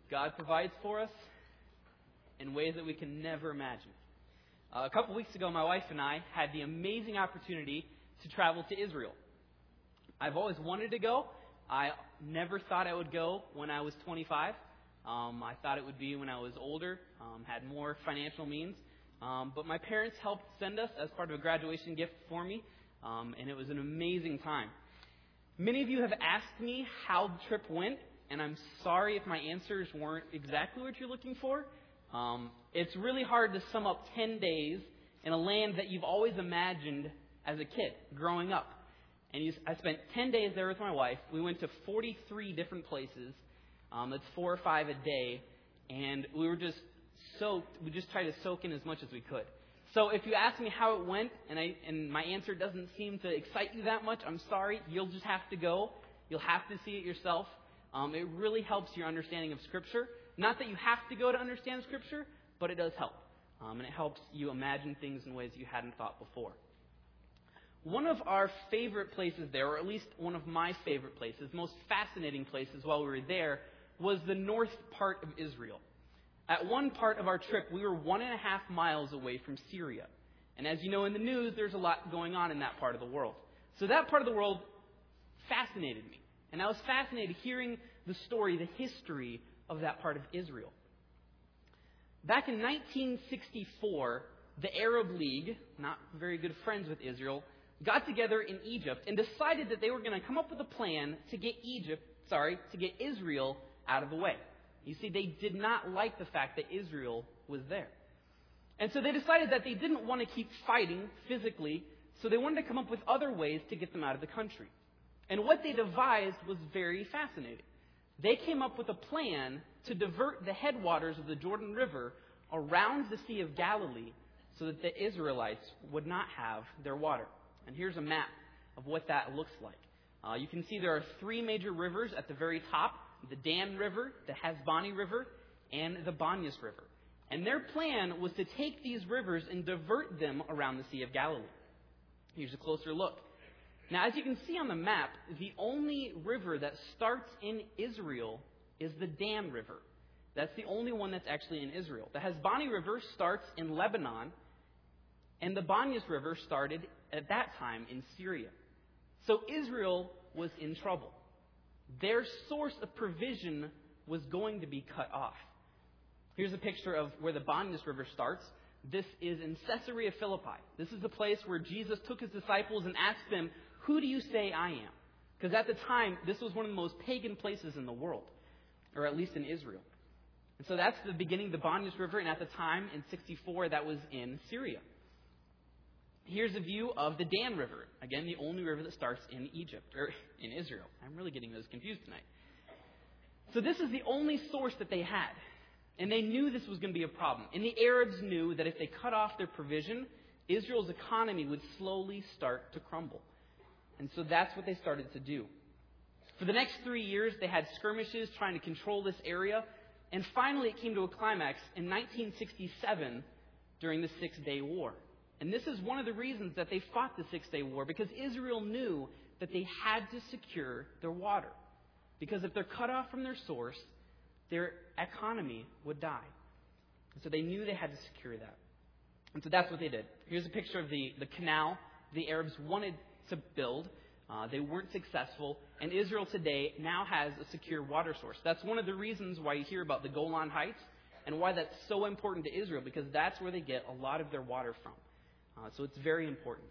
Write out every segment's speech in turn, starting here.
God provides for us in ways that we can never imagine. A couple weeks ago, my wife and I had the amazing opportunity to travel to Israel. I've always wanted to go. I never thought I would go when I was 25. I thought it would be when I was older, had more financial means. But my parents helped send us as part of a graduation gift for me, and it was an amazing time. Many of you have asked me how the trip went, and I'm sorry if my answers weren't exactly what you're looking for. It's really hard to sum up 10 days in a land that you've always imagined as a kid growing up. And I spent 10 days there with my wife. We went to 43 different places. That's 4 or 5 a day. And we were just soaked. We just tried to soak in as much as we could. So if you ask me how it went, and my answer doesn't seem to excite you that much, I'm sorry. You'll just have to go. You'll have to see it yourself. It really helps your understanding of Scripture. Not that you have to go to understand Scripture, but it does help. And it helps you imagine things in ways you hadn't thought before. One of our favorite places there, or at least one of my favorite places, most fascinating places while we were there, was the north part of Israel. At one part of our trip, we were 1.5 miles away from Syria. And as you know in the news, there's a lot going on in that part of the world. So that part of the world fascinated me. And I was fascinated hearing the story, the history of that part of Israel. Back in 1964, the Arab League, not very good friends with Israel, got together in Egypt and decided that they were going to come up with a plan to get Israel out of the way. You see, they did not like the fact that Israel was there. And so they decided that they didn't want to keep fighting physically, so they wanted to come up with other ways to get them out of the country. And what they devised was very fascinating. They came up with a plan to divert the headwaters of the Jordan River around the Sea of Galilee so that the Israelites would not have their water. And here's a map of what that looks like. You can see there are 3 major rivers at the very top: the Dan River, the Hasbani River, and the Banyas River. And their plan was to take these rivers and divert them around the Sea of Galilee. Here's a closer look. Now, as you can see on the map, the only river that starts in Israel is the Dan River. That's the only one that's actually in Israel. The Hasbani River starts in Lebanon, and the Banyas River started at that time in Syria. So Israel was in trouble. Their source of provision was going to be cut off. Here's a picture of where the Banyas River starts. This is in Caesarea Philippi. This is the place where Jesus took his disciples and asked them, "Who do you say I am?" Because at the time, this was one of the most pagan places in the world, or at least in Israel. And so that's the beginning of the Banyas River, and at the time, in 64, that was in Syria. Here's a view of the Dan River. Again, the only river that starts in Egypt, or in Israel. I'm really getting those confused tonight. So this is the only source that they had. And they knew this was going to be a problem. And the Arabs knew that if they cut off their provision, Israel's economy would slowly start to crumble. And so that's what they started to do. For the next 3 years, they had skirmishes trying to control this area. And finally, it came to a climax in 1967 during the Six-Day War. And this is one of the reasons that they fought the Six-Day War, because Israel knew that they had to secure their water. Because if they're cut off from their source, their economy would die. And so they knew they had to secure that. And so that's what they did. Here's a picture of the canal the Arabs wanted to build. They weren't successful. And Israel today now has a secure water source. That's one of the reasons why you hear about the Golan Heights and why that's so important to Israel, because that's where they get a lot of their water from. So it's very important.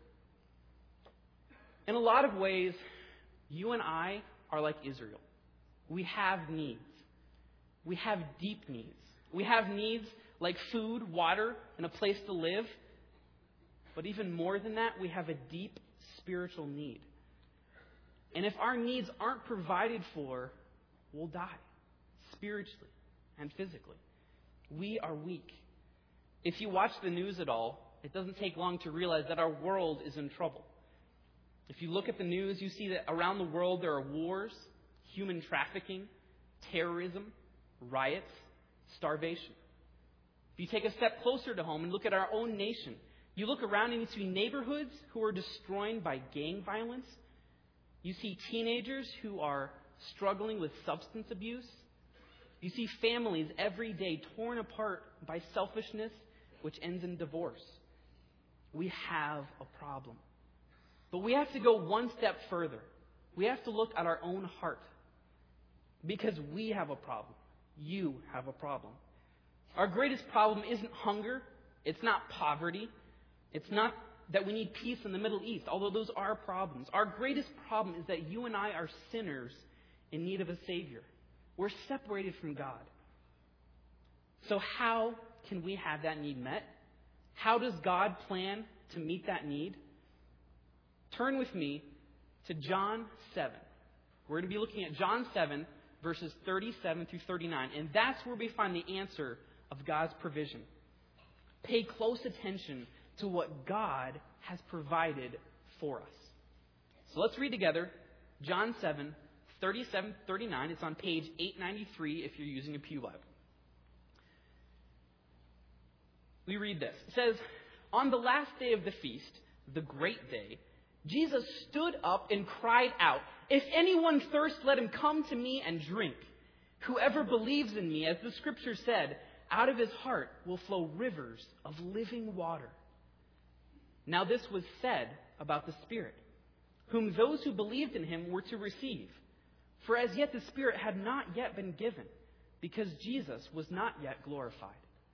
In a lot of ways, you and I are like Israel. We have needs. We have deep needs. We have needs like food, water, and a place to live. But even more than that, we have a deep spiritual need. And if our needs aren't provided for, we'll die spiritually and physically. We are weak. If you watch the news at all, it doesn't take long to realize that our world is in trouble. If you look at the news, you see that around the world there are wars, human trafficking, terrorism, riots, starvation. If you take a step closer to home and look at our own nation, you look around and you see neighborhoods who are destroyed by gang violence. You see teenagers who are struggling with substance abuse. You see families every day torn apart by selfishness, which ends in divorce. We have a problem. But we have to go one step further. We have to look at our own heart. Because we have a problem. You have a problem. Our greatest problem isn't hunger. It's not poverty. It's not that we need peace in the Middle East, although those are problems. Our greatest problem is that you and I are sinners in need of a Savior. We're separated from God. So how can we have that need met? How does God plan to meet that need? Turn with me to John 7. We're going to be looking at John 7, verses 37 through 39. And that's where we find the answer of God's provision. Pay close attention to what God has provided for us. So let's read together John 7, 37 39. It's on page 893 if you're using a Pew Bible. We read this. It says, "On the last day of the feast, the great day, Jesus stood up and cried out, 'If anyone thirsts, let him come to me and drink. Whoever believes in me, as the Scripture said, out of his heart will flow rivers of living water.' Now this was said about the Spirit, whom those who believed in him were to receive. For as yet the Spirit had not yet been given, because Jesus was not yet glorified."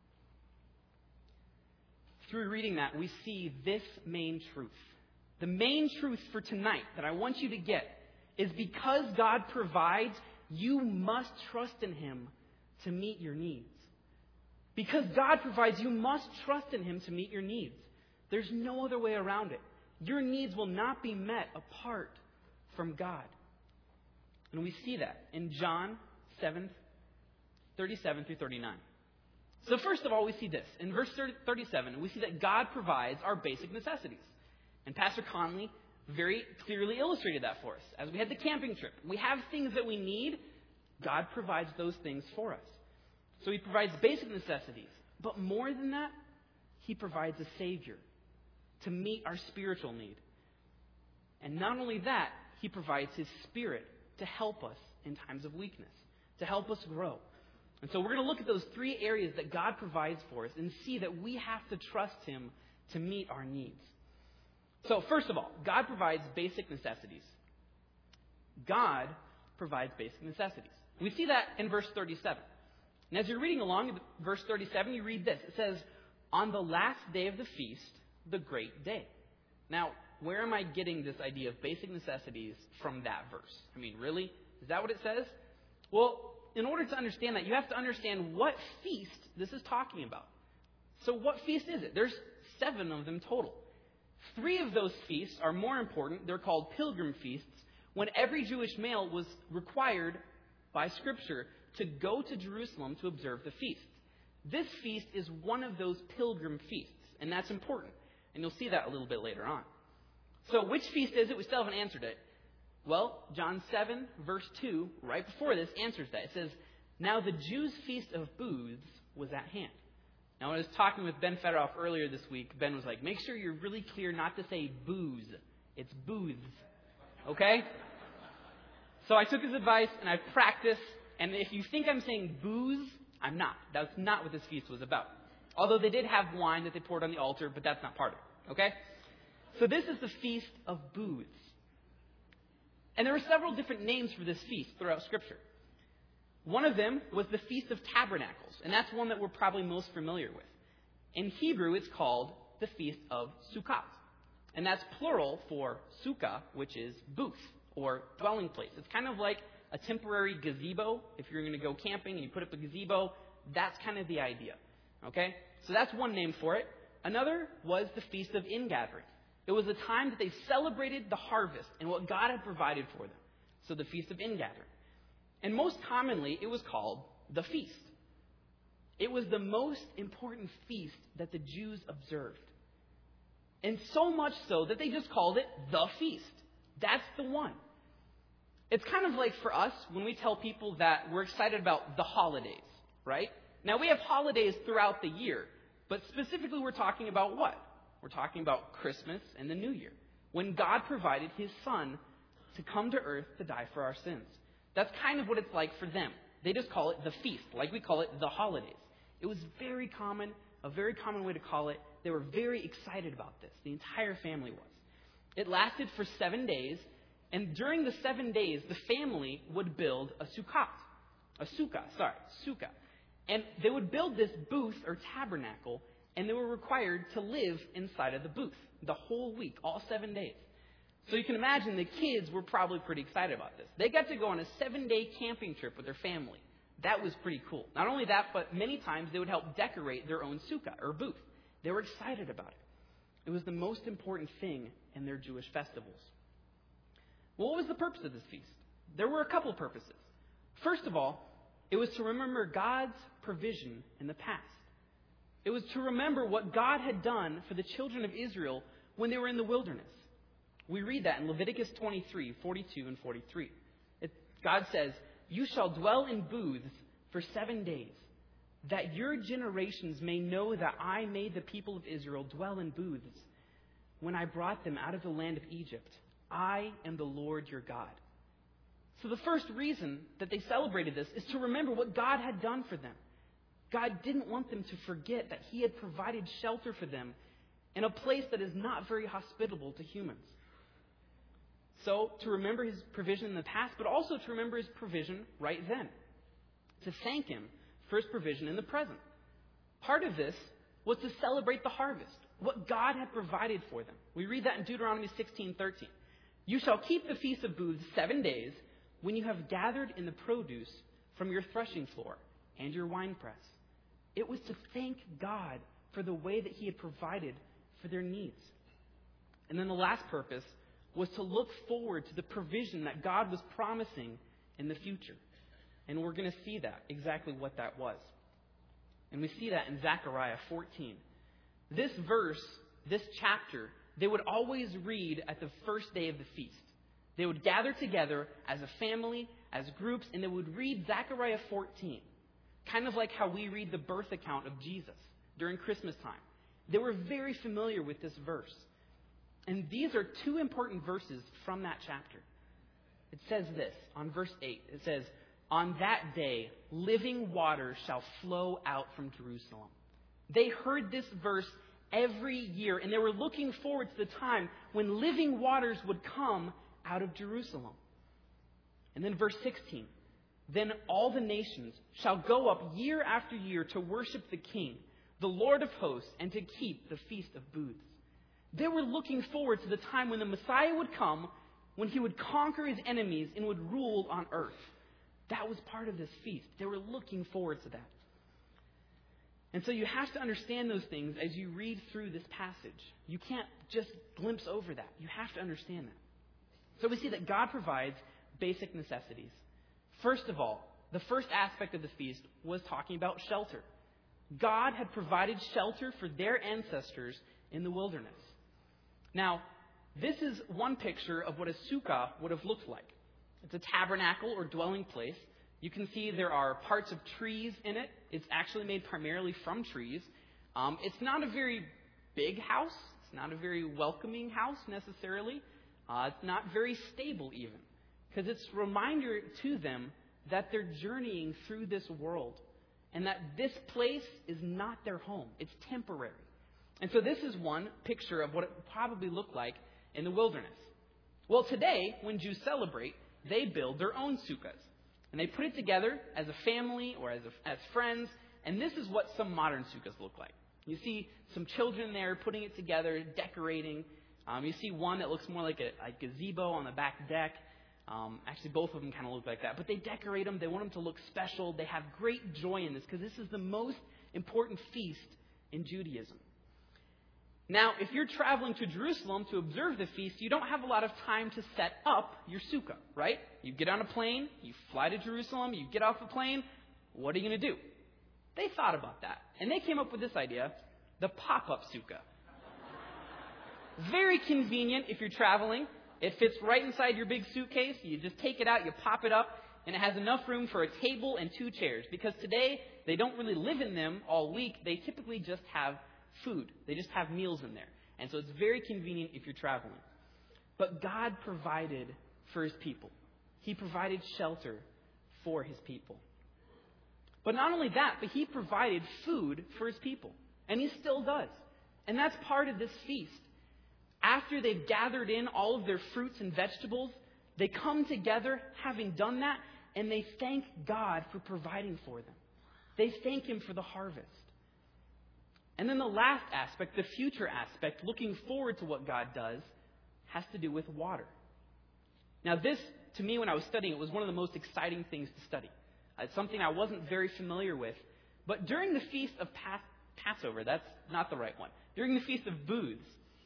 Through reading that, we see this main truth. The main truth for tonight that I want you to get is because God provides, you must trust in him to meet your needs. Because God provides, you must trust in him to meet your needs. There's no other way around it. Your needs will not be met apart from God. And we see that in John 7, 37 through 39. So first of all, we see this. In verse 37, we see that God provides our basic necessities. And Pastor Conley very clearly illustrated that for us. As we had the camping trip, we have things that we need. God provides those things for us. So he provides basic necessities. But more than that, he provides a Savior to meet our spiritual need. And not only that, he provides his Spirit to help us in times of weakness, to help us grow. And so we're going to look at those three areas that God provides for us and see that we have to trust him to meet our needs. So first of all, God provides basic necessities. God provides basic necessities. We see that in verse 37. And as you're reading along in verse 37, you read this. It says, "On the last day of the feast, the great day." Now, where am I getting this idea of basic necessities from that verse? I mean, really? Is that what it says? Well, in order to understand that, you have to understand what feast this is talking about. So what feast is it? There's 7 of them total. 3 of those feasts are more important. They're called pilgrim feasts, when every Jewish male was required by Scripture to go to Jerusalem to observe the feast. This feast is one of those pilgrim feasts, and that's important. And you'll see that a little bit later on. So which feast is it? We still haven't answered it. Well, John 7, verse 2, right before this, answers that. It says, "Now the Jews' feast of booths was at hand." Now, when I was talking with Ben Federoff earlier this week, Ben was like, "Make sure you're really clear not to say booze. It's booths." Okay? So I took his advice, and I've practiced. And if you think I'm saying booze, I'm not. That's not what this feast was about. Although they did have wine that they poured on the altar, but that's not part of it. Okay? So this is the Feast of Booths. And there were several different names for this feast throughout Scripture. One of them was the Feast of Tabernacles, and that's one that we're probably most familiar with. In Hebrew, it's called the Feast of Sukkot. And that's plural for sukkah, which is booth or dwelling place. It's kind of like a temporary gazebo. If you're going to go camping and you put up a gazebo, that's kind of the idea. Okay? So that's one name for it. Another was the Feast of Ingathering. It was a time that they celebrated the harvest and what God had provided for them. So the Feast of Ingathering. And most commonly, it was called the feast. It was the most important feast that the Jews observed. And so much so that they just called it the feast. That's the one. It's kind of like for us when we tell people that we're excited about the holidays, right? Now, we have holidays throughout the year, but specifically we're talking about what? We're talking about Christmas and the New Year, when God provided his Son to come to earth to die for our sins. That's kind of what it's like for them. They just call it the feast, like we call it the holidays. It was very common, a very common way to call it. They were very excited about this. The entire family was. It lasted for 7 days, and during the 7 days, the family would build a sukkah. And they would build this booth or tabernacle, and they were required to live inside of the booth the whole week, all 7 days. So you can imagine the kids were probably pretty excited about this. They got to go on a 7-day camping trip with their family. That was pretty cool. Not only that, but many times they would help decorate their own sukkah or booth. They were excited about it. It was the most important thing in their Jewish festivals. Well, what was the purpose of this feast? There were a couple purposes. First of all, it was to remember God's provision in the past. It was to remember what God had done for the children of Israel when they were in the wilderness. We read that in Leviticus 23, 42 and 43. God says, "You shall dwell in booths for 7 days, that your generations may know that I made the people of Israel dwell in booths when I brought them out of the land of Egypt. I am the Lord your God." So the first reason that they celebrated this is to remember what God had done for them. God didn't want them to forget that He had provided shelter for them in a place that is not very hospitable to humans. So, to remember His provision in the past, but also to remember His provision right then. To thank Him for His provision in the present. Part of this was to celebrate the harvest, what God had provided for them. We read that in Deuteronomy 16:13. "You shall keep the Feast of Booths 7 days when you have gathered in the produce from your threshing floor and your winepress." It was to thank God for the way that He had provided for their needs. And then the last purpose was to look forward to the provision that God was promising in the future. And we're going to see that, exactly what that was. And we see that in Zechariah 14. This verse, this chapter, they would always read at the first day of the feast. They would gather together as a family, as groups, and they would read Zechariah 14. Kind of like how we read the birth account of Jesus during Christmas time. They were very familiar with this verse. And these are two important verses from that chapter. It says this, on verse 8. It says, "On that day, living water shall flow out from Jerusalem." They heard this verse every year, and they were looking forward to the time when living waters would come out of Jerusalem. And then verse 16. "Then all the nations shall go up year after year to worship the King, the Lord of hosts, and to keep the Feast of Booths." They were looking forward to the time when the Messiah would come, when He would conquer His enemies and would rule on earth. That was part of this feast. They were looking forward to that. And so you have to understand those things as you read through this passage. You can't just glimpse over that. You have to understand that. So we see that God provides basic necessities. First of all, the first aspect of the feast was talking about shelter. God had provided shelter for their ancestors in the wilderness. Now, this is one picture of what a sukkah would have looked like. It's a tabernacle or dwelling place. You can see there are parts of trees in it. It's actually made primarily from trees. It's not a very big house. It's not a very welcoming house necessarily. It's not very stable even. Because it's a reminder to them that they're journeying through this world. And that this place is not their home. It's temporary. And so this is one picture of what it would probably look like in the wilderness. Well, today, when Jews celebrate, they build their own sukkahs. And they put it together as a family or as friends. And this is what some modern sukkahs look like. You see some children there putting it together, decorating. You see one that looks more like a gazebo on the back deck. Actually, both of them kind of look like that. But they decorate them. They want them to look special. They have great joy in this because this is the most important feast in Judaism. Now, if you're traveling to Jerusalem to observe the feast, you don't have a lot of time to set up your sukkah, right? You get on a plane, you fly to Jerusalem, you get off the plane. What are you going to do? They thought about that. And they came up with this idea, the pop-up sukkah. Very convenient if you're traveling. It fits right inside your big suitcase. You just take it out, you pop it up, and it has enough room for a table and 2 chairs. Because today, they don't really live in them all week. They typically just have food. They just have meals in there. And so it's very convenient if you're traveling. But God provided for His people. He provided shelter for His people. But not only that, but he provided food for his people. And he still does. And that's part of this feast. After they've gathered in all of their fruits and vegetables, they come together having done that, and they thank God for providing for them. They thank Him for the harvest. And then the last aspect, the future aspect, looking forward to what God does, has to do with water. Now this, to me, when I was studying, it was one of the most exciting things to study. It's something I wasn't very familiar with. But during the Feast of Passover, that's not the right one. During the Feast of Booths,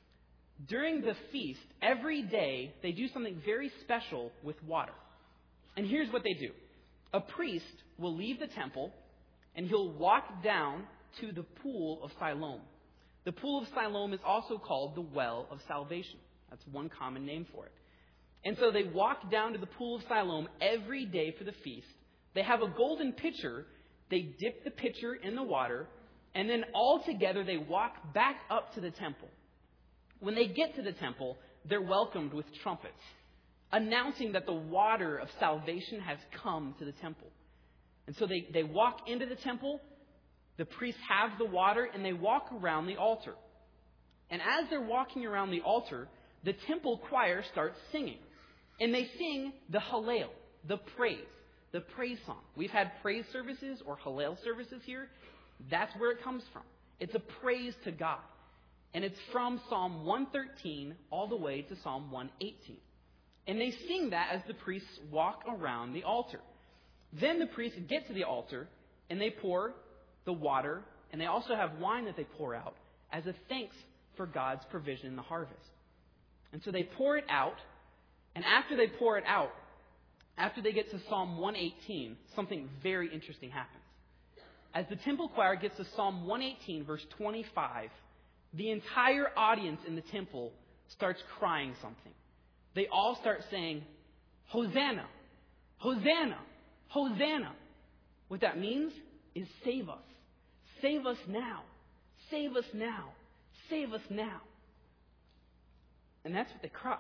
during the feast, every day, they do something very special with water. And here's what they do. A priest will leave the temple, and he'll walk down to the pool of Siloam. The pool of Siloam is also called the Well of Salvation. That's one common name for it. And so they walk down to the pool of Siloam every day for the feast. They have a golden pitcher. They dip the pitcher in the water, and then all together they walk back up to the temple. When they get to the temple, they're welcomed with trumpets, announcing that the water of salvation has come to the temple. And so they walk into the temple, the priests have the water, and they walk around the altar. And as they're walking around the altar, the temple choir starts singing. And they sing the Hallel, the praise song. We've had praise services or Hallel services here. That's where it comes from. It's a praise to God. And it's from Psalm 113 all the way to Psalm 118. And they sing that as the priests walk around the altar. Then the priests get to the altar and they pour the water, and they also have wine that they pour out as a thanks for God's provision in the harvest. And so they pour it out, and after they pour it out, after they get to Psalm 118, something very interesting happens. As the temple choir gets to Psalm 118, verse 25, the entire audience in the temple starts crying something. They all start saying, Hosanna, Hosanna, Hosanna. What that means is save us. Save us now. Save us now. Save us now. And that's what they cry.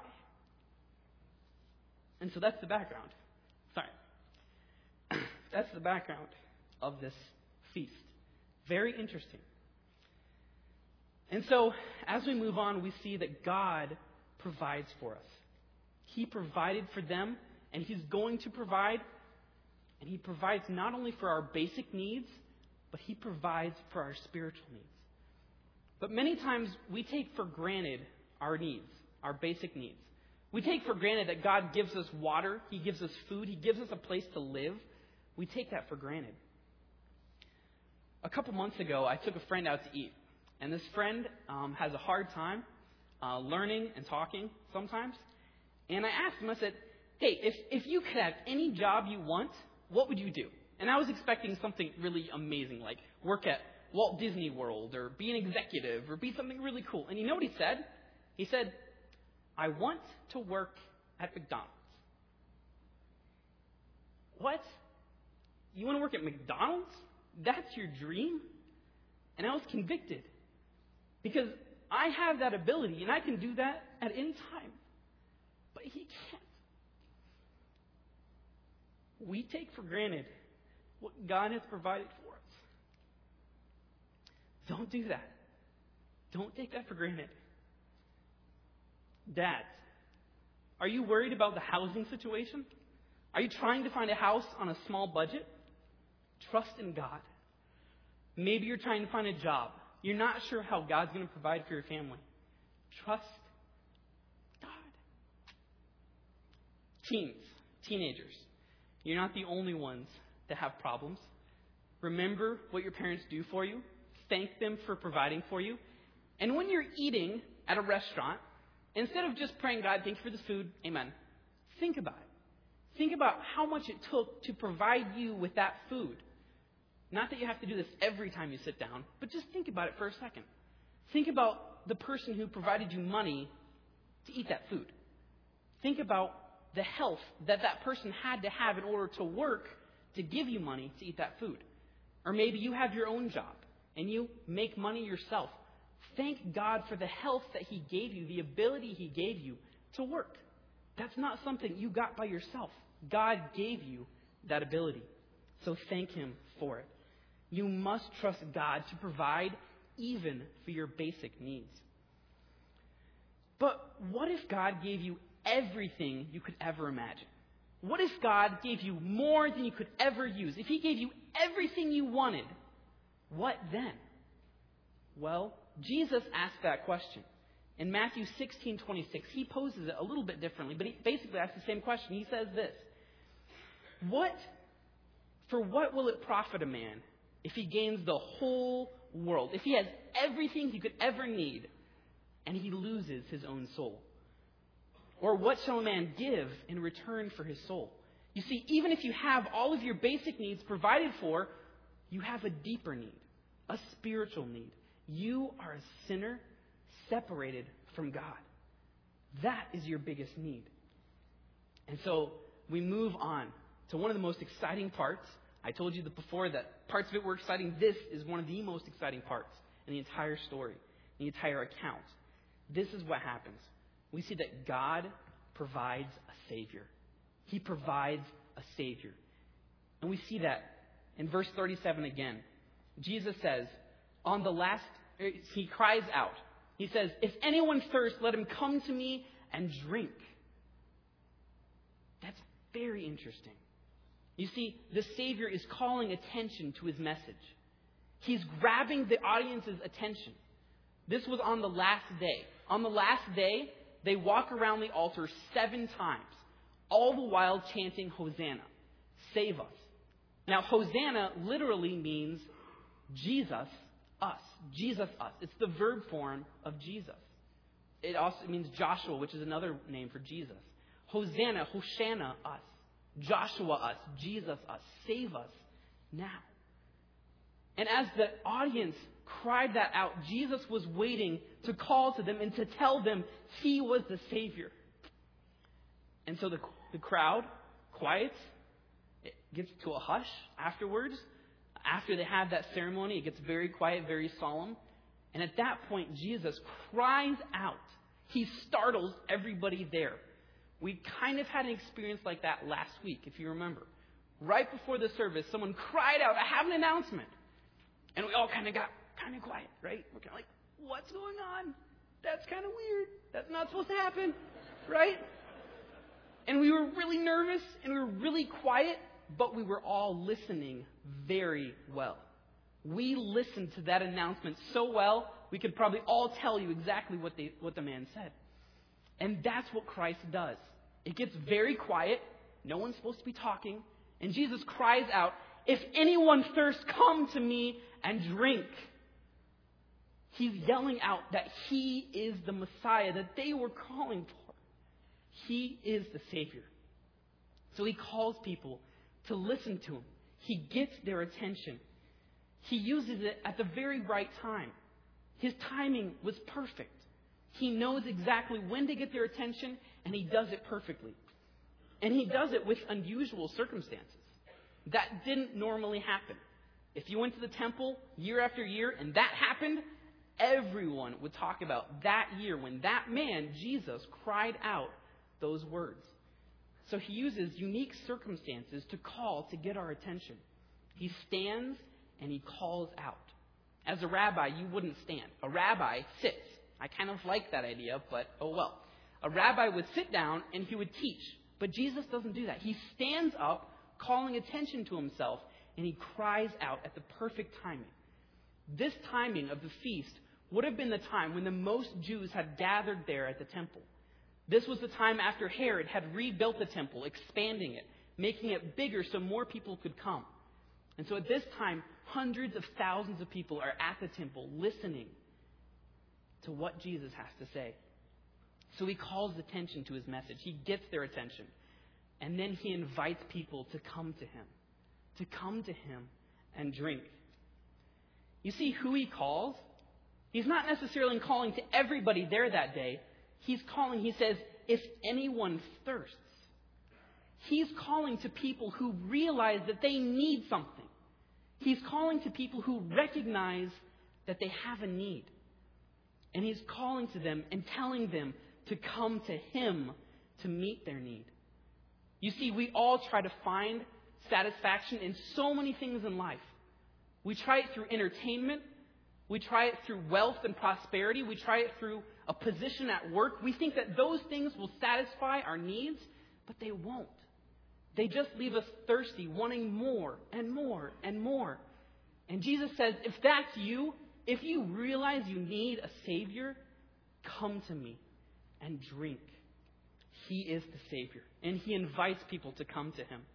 And so that's the background. Sorry. That's the background of this feast. Very interesting. And so, as we move on, we see that God provides for us. He provided for them, and He's going to provide. And He provides not only for our basic needs, but He provides for our spiritual needs. But many times, we take for granted our needs, our basic needs. We take for granted that God gives us water, He gives us food, He gives us a place to live. We take that for granted. A couple months ago, I took a friend out to eat. And this friend has a hard time learning and talking sometimes. And I asked him, I said, hey, if you could have any job you want, what would you do? And I was expecting something really amazing, like work at Walt Disney World or be an executive or be something really cool. And you know what he said? He said, I want to work at McDonald's. What? You want to work at McDonald's? That's your dream? And I was convicted. Because I have that ability, and I can do that at any time. But he can't. We take for granted what God has provided for us. Don't do that. Don't take that for granted. Dads, are you worried about the housing situation? Are you trying to find a house on a small budget? Trust in God. Maybe you're trying to find a job. You're not sure how God's going to provide for your family. Trust God. Teenagers, you're not the only ones that have problems. Remember what your parents do for you. Thank them for providing for you. And when you're eating at a restaurant, instead of just praying, God, thank you for this food, amen, think about it. Think about how much it took to provide you with that food. Not that you have to do this every time you sit down, but just think about it for a second. Think about the person who provided you money to eat that food. Think about the health that that person had to have in order to work to give you money to eat that food. Or maybe you have your own job and you make money yourself. Thank God for the health that He gave you, the ability He gave you to work. That's not something you got by yourself. God gave you that ability. So thank Him for it. You must trust God to provide even for your basic needs. But what if God gave you everything you could ever imagine? What if God gave you more than you could ever use? If He gave you everything you wanted, what then? Well, Jesus asked that question. In Matthew 16:26, He poses it a little bit differently, but He basically asks the same question. He says this: For what will it profit a man if he gains the whole world? If he has everything he could ever need, and he loses his own soul? Or what shall a man give in return for his soul? You see, even if you have all of your basic needs provided for, you have a deeper need, a spiritual need. You are a sinner separated from God. That is your biggest need. And so we move on to one of the most exciting parts. I told you before that parts of it were exciting. This is one of the most exciting parts in the entire story, the entire account. This is what happens. We see that God provides a Savior. He provides a Savior. And we see that in verse 37 again. Jesus says, He cries out. He says, "If anyone thirsts, let him come to me and drink." That's very interesting. You see, the Savior is calling attention to His message. He's grabbing the audience's attention. This was on the last day. On the last day, they walk around the altar 7 times, all the while chanting, "Hosanna, save us." Now, Hosanna literally means Jesus, us. Jesus, us. It's the verb form of Jesus. It also means Joshua, which is another name for Jesus. Hosanna, Hoshana, us. Joshua, us. Jesus, us. Save us now. And as the audience cried that out, Jesus was waiting to call to them and to tell them He was the Savior. And so the crowd quiets. It gets to a hush afterwards. After they have that ceremony, it gets very quiet, very solemn. And at that point, Jesus cries out. He startles everybody there. We kind of had an experience like that last week, if you remember. Right before the service, someone cried out, "I have an announcement." And we all kind of got quiet, right? We're kind of like, what's going on? That's kind of weird. That's not supposed to happen, right? And we were really nervous and we were really quiet, but we were all listening very well. We listened to that announcement so well, we could probably all tell you exactly what the man said. And that's what Christ does. It gets very quiet. No one's supposed to be talking. And Jesus cries out, "If anyone thirsts, come to me and drink." He's yelling out that He is the Messiah that they were calling for. He is the Savior. So He calls people to listen to Him. He gets their attention. He uses it at the very right time. His timing was perfect. He knows exactly when to get their attention, and He does it perfectly. And He does it with unusual circumstances. That didn't normally happen. If you went to the temple year after year and that happened, everyone would talk about that year when that man, Jesus, cried out those words. So He uses unique circumstances to get our attention. He stands and He calls out. As a rabbi, you wouldn't stand. A rabbi sits. I kind of like that idea, but oh well. A rabbi would sit down and he would teach. But Jesus doesn't do that. He stands up, calling attention to Himself, and He cries out at the perfect timing. This timing of the feast would have been the time when the most Jews had gathered there at the temple. This was the time after Herod had rebuilt the temple, expanding it, making it bigger so more people could come. And so at this time, hundreds of thousands of people are at the temple listening to what Jesus has to say. So He calls attention to His message. He gets their attention. And then He invites people to come to Him and drink. You see who He calls? He's not necessarily calling to everybody there that day. He's calling, He says, if anyone thirsts. He's calling to people who realize that they need something. He's calling to people who recognize that they have a need. And He's calling to them and telling them to come to Him to meet their need. You see, we all try to find satisfaction in so many things in life. We try it through entertainment. We try it through wealth and prosperity. We try it through a position at work. We think that those things will satisfy our needs, but they won't. They just leave us thirsty, wanting more and more and more. And Jesus says, if that's you, if you realize you need a Savior, come to me and drink. He is the Savior, and He invites people to come to Him.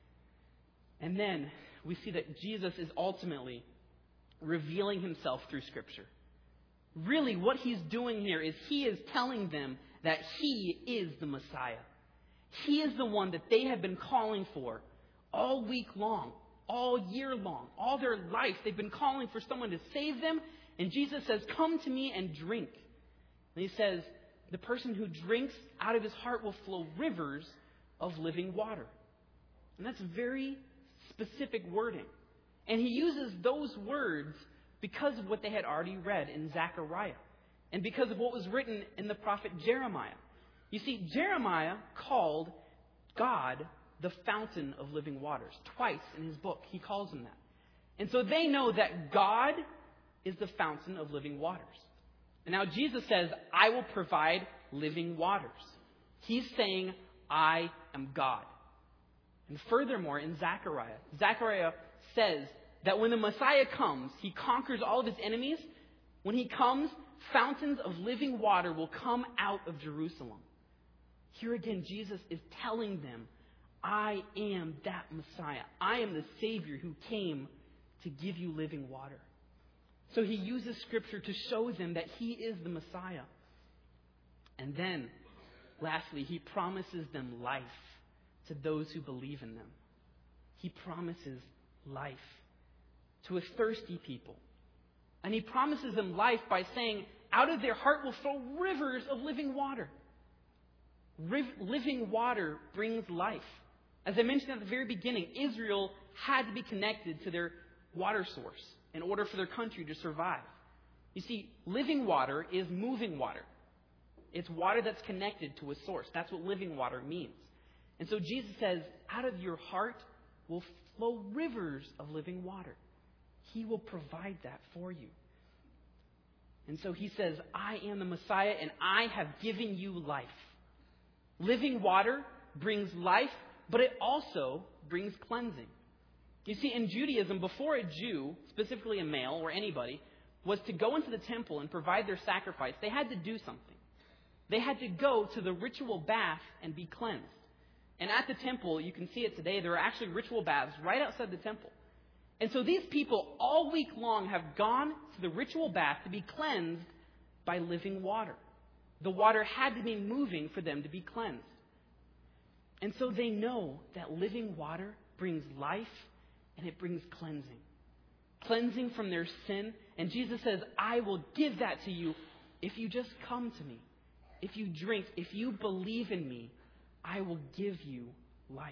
And then we see that Jesus is ultimately revealing Himself through Scripture. Really, what He's doing here is He is telling them that He is the Messiah. He is the one that they have been calling for all week long, all year long, all their life. They've been calling for someone to save them. And Jesus says, come to me and drink. And He says, the person who drinks, out of his heart will flow rivers of living water. And that's very specific wording. And He uses those words because of what they had already read in Zechariah. And because of what was written in the prophet Jeremiah. You see, Jeremiah called God the fountain of living waters. Twice in his book, he calls Him that. And so they know that God is the fountain of living waters. And now Jesus says, I will provide living waters. He's saying, I am God. And furthermore, in Zechariah says that when the Messiah comes, He conquers all of His enemies. When He comes, fountains of living water will come out of Jerusalem. Here again, Jesus is telling them, I am that Messiah. I am the Savior who came to give you living water. So He uses Scripture to show them that He is the Messiah. And then, lastly, He promises them life to those who believe in them. He promises life to a thirsty people. And He promises them life by saying, out of their heart will flow rivers of living water. Living water brings life. As I mentioned at the very beginning, Israel had to be connected to their water source in order for their country to survive. You see, living water is moving water. It's water that's connected to a source. That's what living water means. And so Jesus says, out of your heart will flow rivers of living water. He will provide that for you. And so He says, I am the Messiah and I have given you life. Living water brings life, but it also brings cleansing. You see, in Judaism, before a Jew, specifically a male or anybody, was to go into the temple and provide their sacrifice, they had to do something. They had to go to the ritual bath and be cleansed. And at the temple, you can see it today, there are actually ritual baths right outside the temple. And so these people all week long have gone to the ritual bath to be cleansed by living water. The water had to be moving for them to be cleansed. And so they know that living water brings life and it brings cleansing. Cleansing from their sin. And Jesus says, I will give that to you if you just come to me. If you drink, if you believe in me, I will give you life.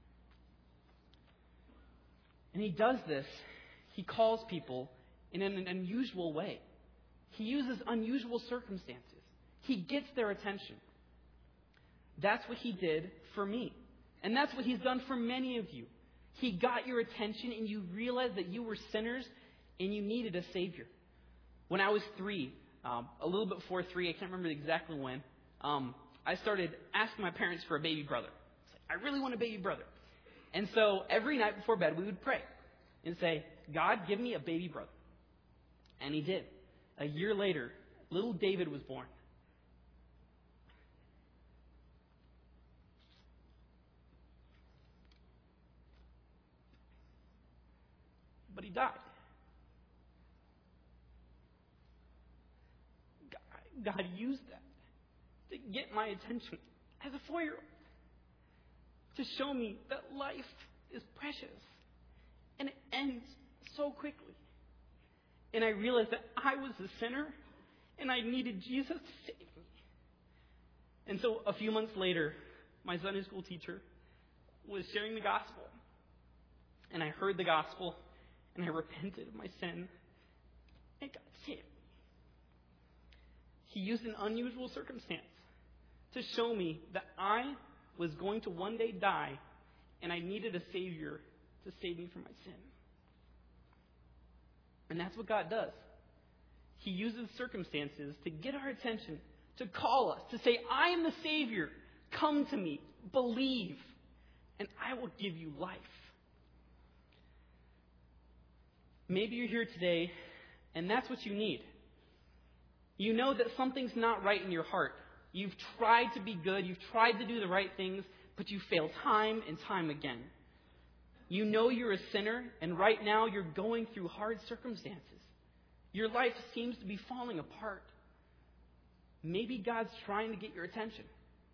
And He does this. He calls people in an unusual way. He uses unusual circumstances. He gets their attention. That's what He did for me. And that's what He's done for many of you. He got your attention and you realized that you were sinners and you needed a Savior. When I was 3, a little bit before 3, I can't remember exactly when, I started asking my parents for a baby brother. I really want a baby brother. And so every night before bed, we would pray and say, God, give me a baby brother. And He did. A year later, little David was born. But he died. God used that to get my attention as a 4-year-old, to show me that life is precious and it ends so quickly. And I realized that I was a sinner and I needed Jesus to save me. And so a few months later, my Sunday school teacher was sharing the gospel. And I heard the gospel and I repented of my sin and God saved me. He used an unusual circumstance to show me that I was going to one day die and I needed a Savior to save me from my sin. And that's what God does. He uses circumstances to get our attention, to call us, to say, I am the Savior. Come to me. Believe. And I will give you life. Maybe you're here today, and that's what you need. You know that something's not right in your heart. You've tried to be good. You've tried to do the right things, but you fail time and time again. You know you're a sinner, and right now you're going through hard circumstances. Your life seems to be falling apart. Maybe God's trying to get your attention.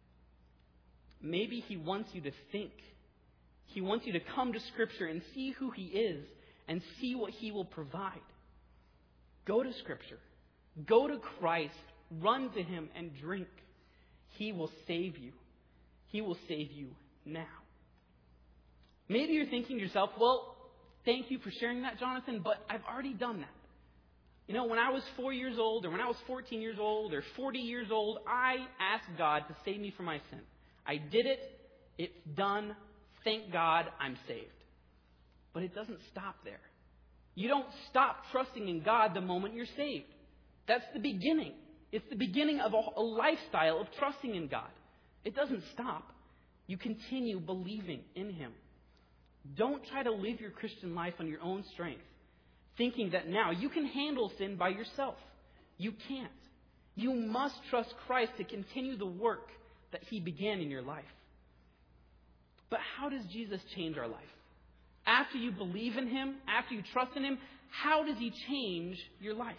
Maybe He wants you to think. He wants you to come to Scripture and see who He is and see what He will provide. Go to Scripture. Go to Christ. Run to Him and drink. He will save you. He will save you now. Maybe you're thinking to yourself, well, thank you for sharing that, Jonathan, but I've already done that. You know, when I was 4 years old, or when I was 14 years old, or 40 years old, I asked God to save me from my sin. I did it. It's done. Thank God I'm saved. But it doesn't stop there. You don't stop trusting in God the moment you're saved. That's the beginning. It's the beginning of a lifestyle of trusting in God. It doesn't stop. You continue believing in Him. Don't try to live your Christian life on your own strength, thinking that now you can handle sin by yourself. You can't. You must trust Christ to continue the work that He began in your life. But how does Jesus change our life? After you believe in Him, after you trust in Him, how does He change your life?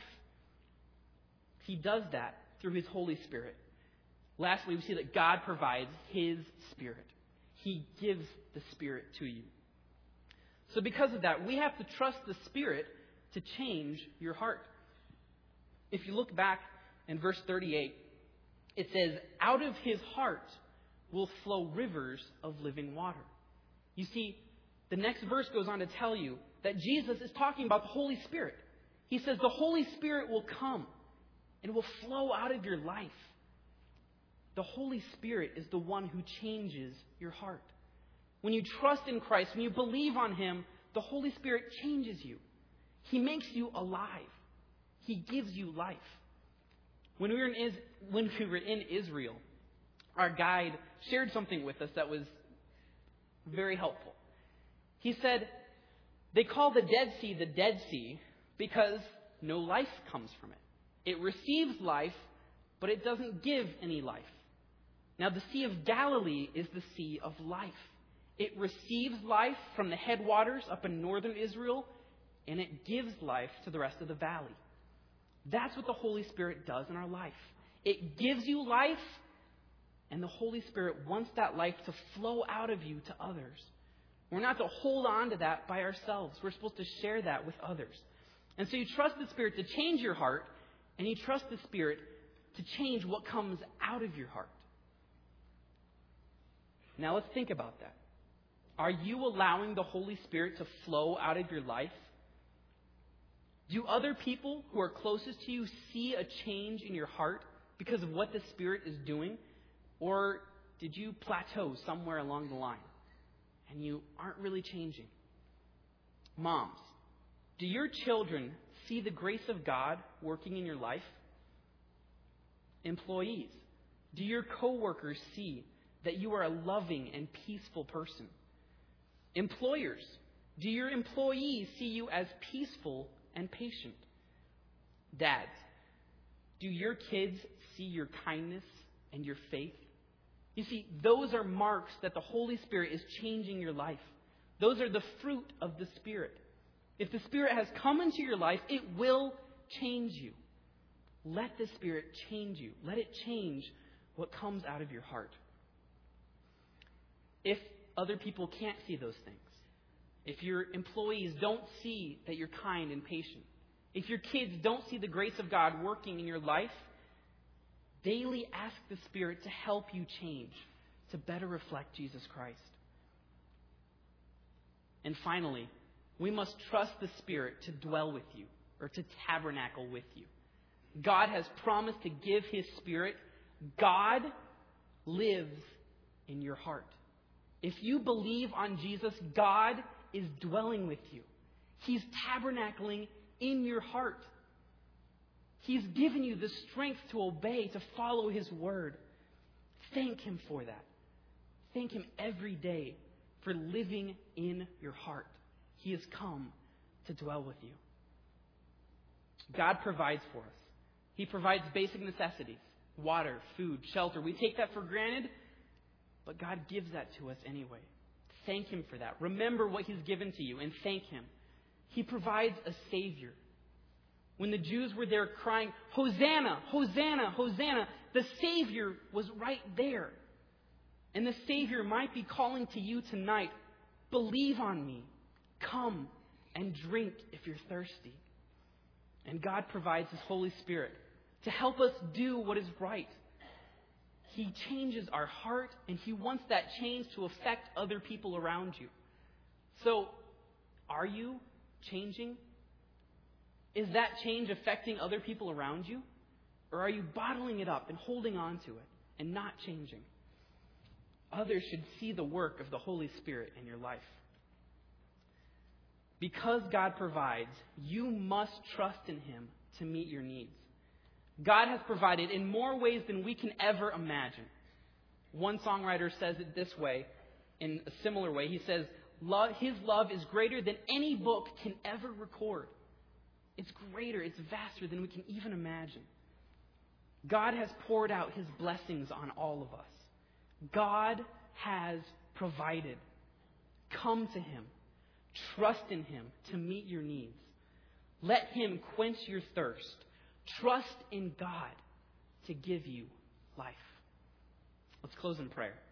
He does that through His Holy Spirit. Lastly, we see that God provides His Spirit. He gives the Spirit to you. So because of that, we have to trust the Spirit to change your heart. If you look back in verse 38, it says, out of His heart will flow rivers of living water. You see, the next verse goes on to tell you that Jesus is talking about the Holy Spirit. He says the Holy Spirit will come and will flow out of your life. The Holy Spirit is the one who changes your heart. When you trust in Christ, when you believe on Him, the Holy Spirit changes you. He makes you alive. He gives you life. When we were in Israel, our guide shared something with us that was very helpful. He said, they call the Dead Sea because no life comes from it. It receives life, but it doesn't give any life. Now, the Sea of Galilee is the Sea of life. It receives life from the headwaters up in northern Israel, and it gives life to the rest of the valley. That's what the Holy Spirit does in our life. It gives you life, and the Holy Spirit wants that life to flow out of you to others. We're not to hold on to that by ourselves. We're supposed to share that with others. And so you trust the Spirit to change your heart, and you trust the Spirit to change what comes out of your heart. Now let's think about that. Are you allowing the Holy Spirit to flow out of your life? Do other people who are closest to you see a change in your heart because of what the Spirit is doing? Or did you plateau somewhere along the line and you aren't really changing? Moms, do your children see the grace of God working in your life? Employees, do your coworkers see that you are a loving and peaceful person? Employers, do your employees see you as peaceful and patient? Dads, do your kids see your kindness and your faith? You see, those are marks that the Holy Spirit is changing your life. Those are the fruit of the Spirit. If the Spirit has come into your life, it will change you. Let the Spirit change you. Let it change what comes out of your heart. If other people can't see those things, if your employees don't see that you're kind and patient, if your kids don't see the grace of God working in your life, daily ask the Spirit to help you change, to better reflect Jesus Christ. And finally, we must trust the Spirit to dwell with you, or to tabernacle with you. God has promised to give His Spirit. God lives in your heart. If you believe on Jesus, God is dwelling with you. He's tabernacling in your heart. He's given you the strength to obey, to follow His word. Thank Him for that. Thank Him every day for living in your heart. He has come to dwell with you. God provides for us. He provides basic necessities: water, food, shelter. We take that for granted, but God gives that to us anyway. Thank Him for that. Remember what He's given to you and thank Him. He provides a Savior. When the Jews were there crying, "Hosanna, Hosanna, Hosanna," the Savior was right there. And the Savior might be calling to you tonight, "Believe on me. Come and drink if you're thirsty." And God provides His Holy Spirit to help us do what is right. He changes our heart, and He wants that change to affect other people around you. So, are you changing? Is that change affecting other people around you? Or are you bottling it up and holding on to it and not changing? Others should see the work of the Holy Spirit in your life. Because God provides, you must trust in Him to meet your needs. God has provided in more ways than we can ever imagine. One songwriter says it this way, in a similar way. He says, His love is greater than any book can ever record. It's greater, it's vaster than we can even imagine. God has poured out His blessings on all of us. God has provided. Come to Him. Trust in Him to meet your needs. Let Him quench your thirst. Trust in God to give you life. Let's close in prayer.